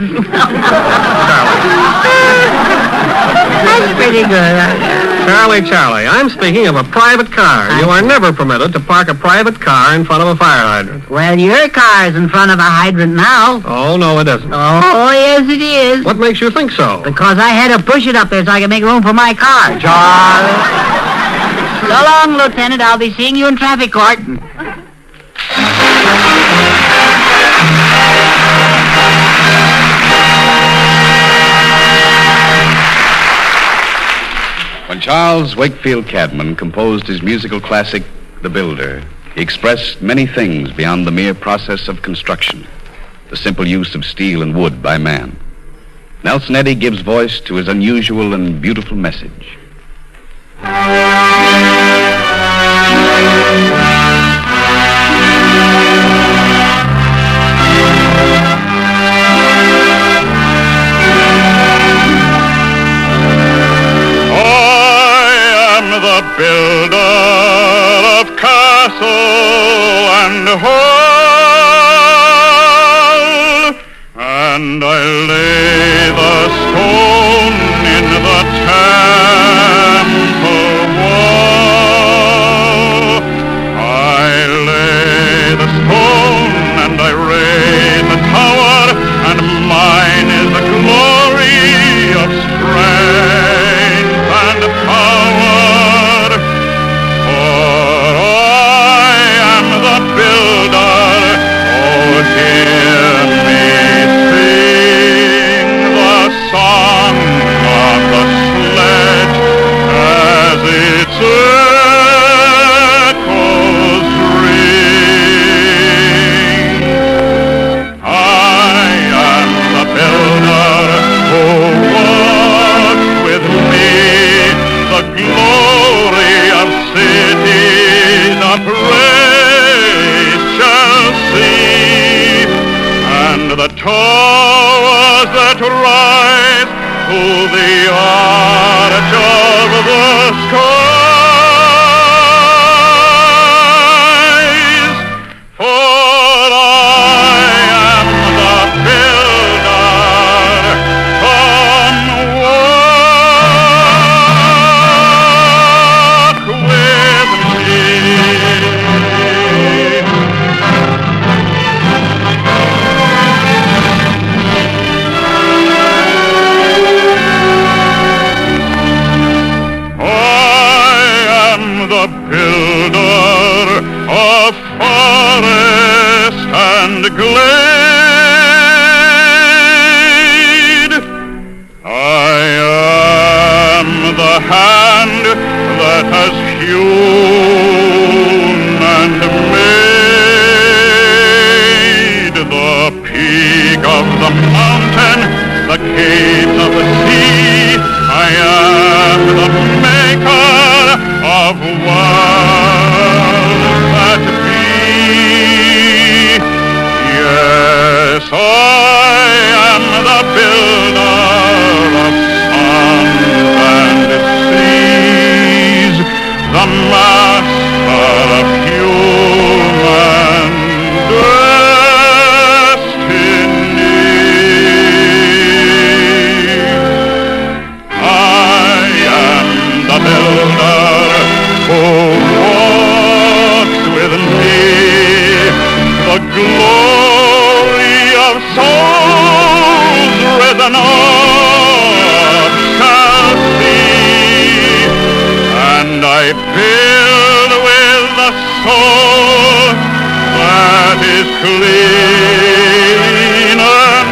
That's pretty good. Charlie, Charlie, I'm speaking of a private car. You are never permitted to park a private car in front of a fire hydrant. Well, your car's in front of a hydrant now. Oh, no, it isn't. Oh, yes, it is. What makes you think so? Because I had to push it up there so I could make room for my car, Charlie. So long, Lieutenant. I'll be seeing you in traffic court. When Charles Wakefield Cadman composed his musical classic, The Builder, he expressed many things beyond the mere process of construction, the simple use of steel and wood by man. Nelson Eddy gives voice to his unusual and beautiful message. The builder of castle and hall, and I lay the stone in the temple wall. I lay the stone and I raise the tower, and mine is the glory of strength and power. The towers that rise to the arch of the skies, for I am the builder. Come walk with me. The builder of forest and glade. I am the hand that has hewn and made the peak of the mountain, the caves of the sea. I am the maker of worlds that be. Yes, I am the builder of suns and seas, the master of human destiny. I am the builder who walks with me, the glory of souls risen on. clean and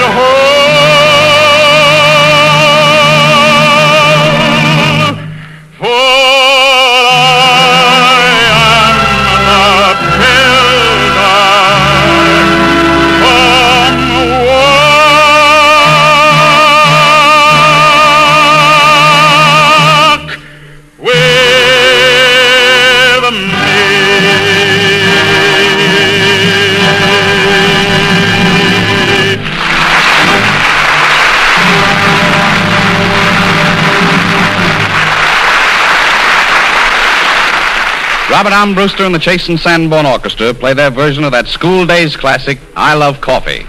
whole. For I am the pilgrim from work. With me. Robert Armbruster and the Chase and Sanborn Orchestra play their version of that school days classic, I Love Coffee.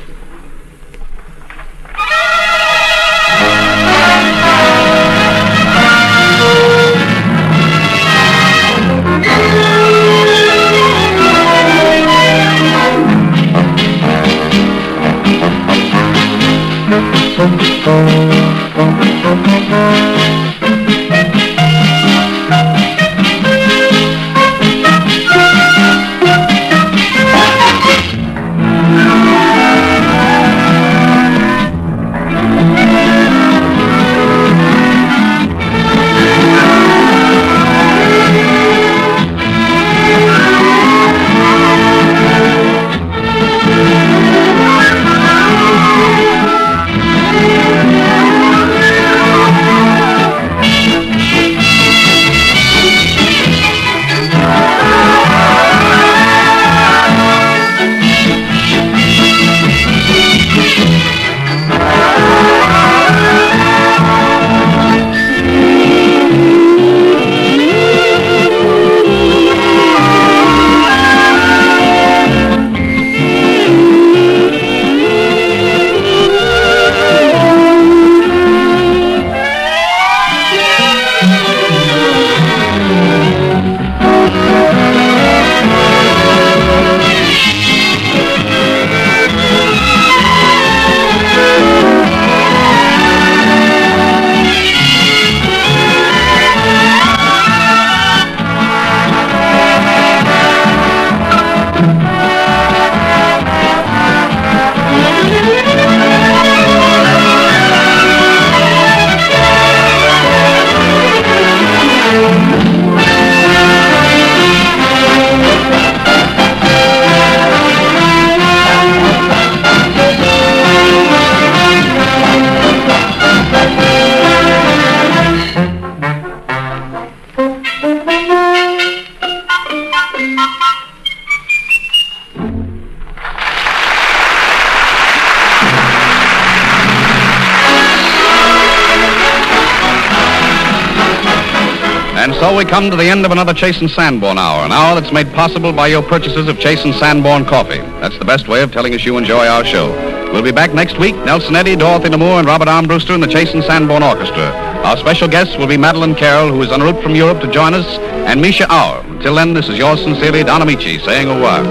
And so we come to the end of another Chase and Sanborn hour, an hour that's made possible by your purchases of Chase and Sanborn coffee. That's the best way of telling us you enjoy our show. We'll be back next week. Nelson Eddy, Dorothy Lamour, and Robert Armbruster and the Chase and Sanborn Orchestra. Our special guests will be Madeline Carroll, who is en route from Europe to join us, and Misha Auer. Until then, this is yours sincerely, Don Amici, saying au revoir.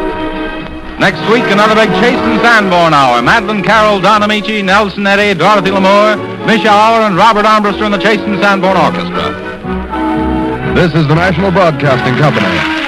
Next week, another big Chase and Sanborn hour. Madeline Carroll, Don Amici, Nelson Eddy, Dorothy Lamour, Misha Auer, and Robert Armbruster and the Chase and Sanborn Orchestra. This is the National Broadcasting Company.